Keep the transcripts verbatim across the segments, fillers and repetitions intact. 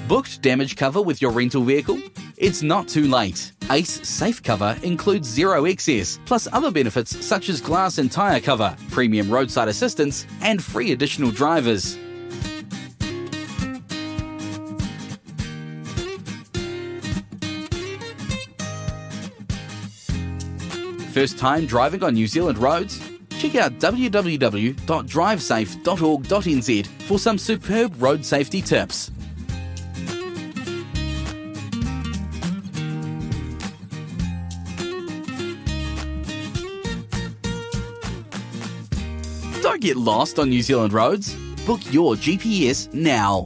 Booked damage cover with your rental vehicle? It's not too late. Ace Safe Cover includes zero excess, plus other benefits such as glass and tyre cover, premium roadside assistance, and free additional drivers. First time driving on New Zealand roads? Check out w w w dot drive safe dot org dot n z for some superb road safety tips. Don't get lost on New Zealand roads. Book your G P S now.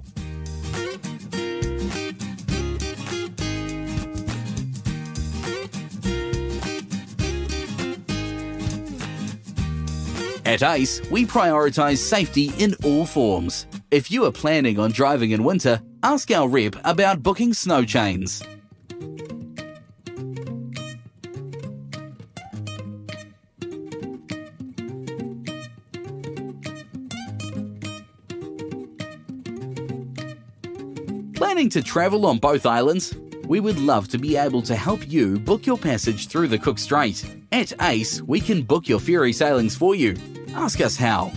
At Ace, we prioritise safety in all forms. If you are planning on driving in winter, ask our rep about booking snow chains. Planning to travel on both islands? We would love to be able to help you book your passage through the Cook Strait. At Ace, we can book your ferry sailings for you. Ask us how.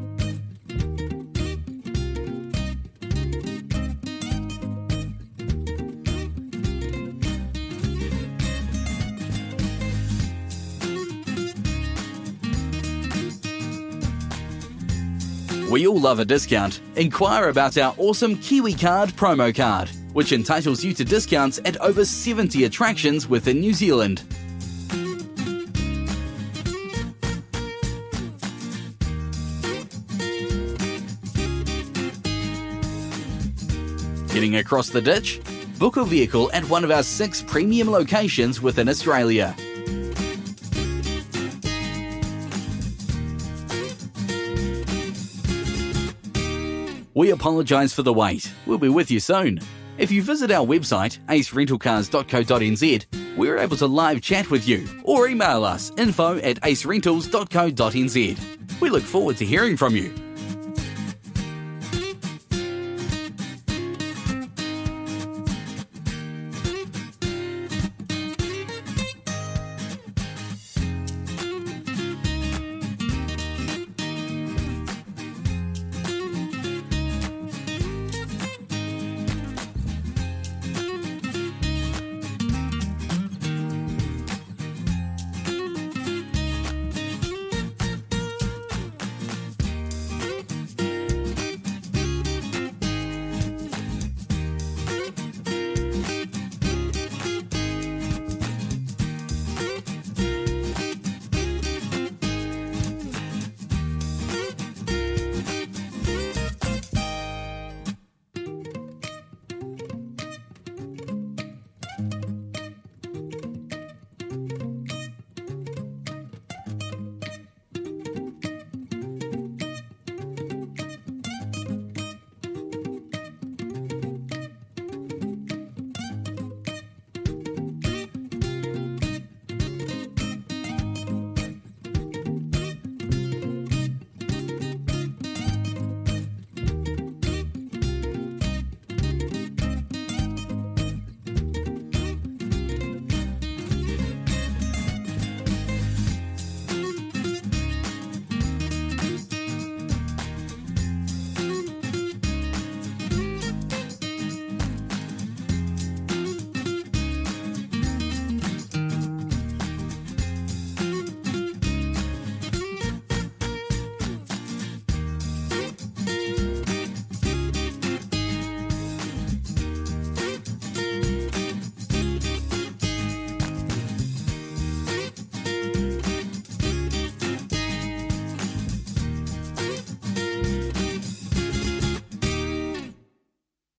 We all love a discount. Inquire about our awesome Kiwi Card promo card, which entitles you to discounts at over seventy attractions within New Zealand. Getting across the ditch? Book a vehicle at one of our six premium locations within Australia. We apologise for the wait. We'll be with you soon. If you visit our website, ace rental cars dot co dot n z, we're able to live chat with you or email us info at ace rentals dot co dot n z. We look forward to hearing from you.